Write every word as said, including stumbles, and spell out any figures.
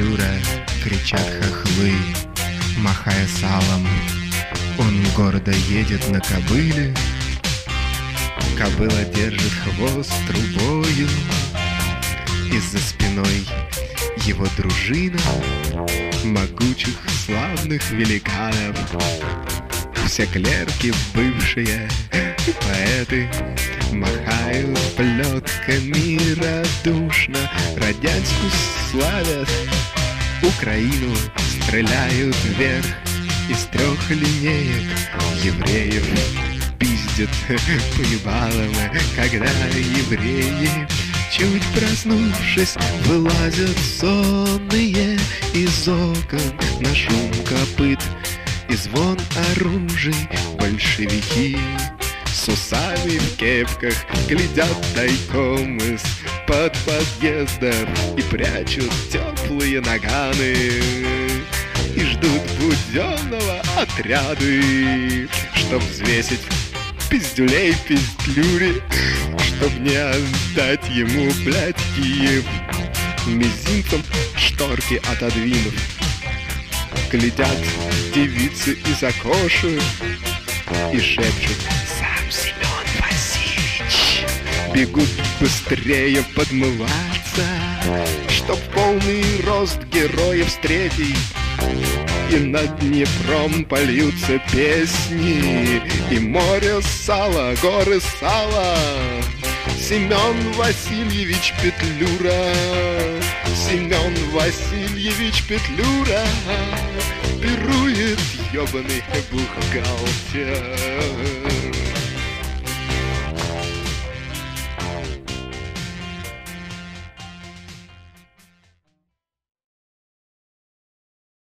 Петлюра, кричат хохлы, махая салом. Он гордо едет на кобыле, кобыла держит хвост трубою, и за спиной его дружина могучих славных великанов. Все клерки, бывшие поэты, махают плетками радушно, Радянську славят, Украину стреляют вверх. Из трех линеек евреев пиздят по ебалам, когда евреи, чуть проснувшись, вылазят сонные из окон на шум копыт и звон оружий. Большевики с усами в кепках глядят тайком из-под подъездов и прячут теплые наганы, и ждут Буденного отряды, чтоб взвесить пиздюлей Петлюре, чтоб не отдать ему, блядь, Киев. Мизинцем шторки отодвинув, глядят девицы из окошек и шепчут: «Сам Семен Васильевич!» Бегут быстрее подмываться, чтоб полный рост героев встретить. И над Днепром польются песни, и море сала, горы сала. Семен Васильевич Петлюра, Семен Васильевич Петлюра, пирует ёбаный бухгалтер.